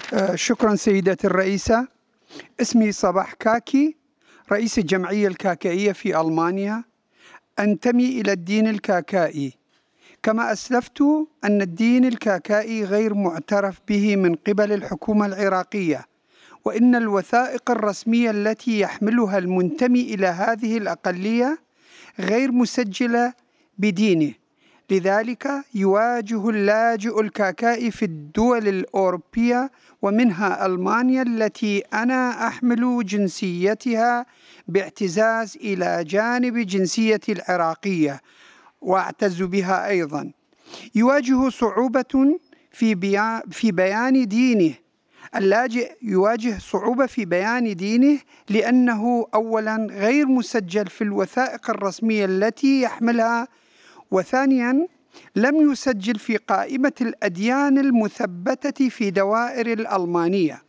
شكرا سيدتي الرئيسة. اسمي صباح كاكي، رئيس الجمعية الكاكائية في ألمانيا. أنتمي إلى الدين الكاكائي. كما أسلفت أن الدين الكاكائي غير معترف به من قبل الحكومة العراقية، وإن الوثائق الرسمية التي يحملها المنتمي إلى هذه الأقلية غير مسجلة بدينه. لذلك يواجه اللاجئ الكاكائي في الدول الأوروبية ومنها ألمانيا التي أنا أحمل جنسيتها باعتزاز إلى جانب جنسيتي العراقية وأعتز بها أيضا. يواجه صعوبة في بيان دينه. اللاجئ يواجه صعوبة في بيان دينه لأنه أولا غير مسجل في الوثائق الرسمية التي يحملها، وثانيا لم يسجل في قائمة الأديان المثبتة في دوائر الألمانية،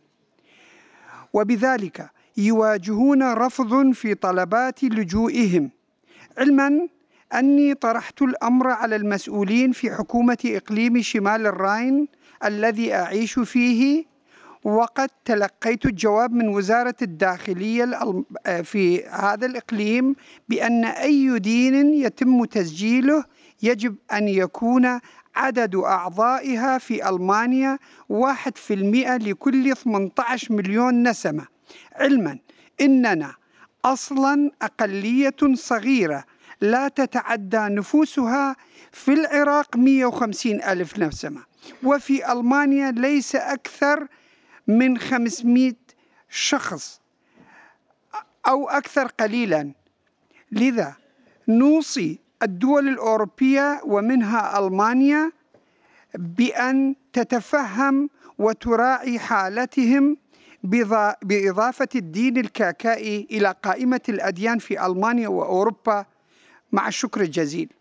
وبذلك يواجهون رفض في طلبات لجوئهم. علما أني طرحت الأمر على المسؤولين في حكومة إقليم شمال الراين الذي أعيش فيه، وقد تلقيت الجواب من وزارة الداخلية في هذا الإقليم بأن أي دين يتم تسجيله يجب أن يكون عدد أعضائها في ألمانيا 1% لكل 18 مليون نسمة، علما أننا أصلا أقلية صغيرة لا تتعدى نفوسها في العراق 150 ألف نسمة، وفي ألمانيا ليس أكثر من 500 شخص أو أكثر قليلا. لذا نوصي الدول الأوروبية ومنها ألمانيا بأن تتفهم وتراعي حالتهم بإضافة الدين الكاكائي إلى قائمة الأديان في ألمانيا وأوروبا، مع الشكر الجزيل.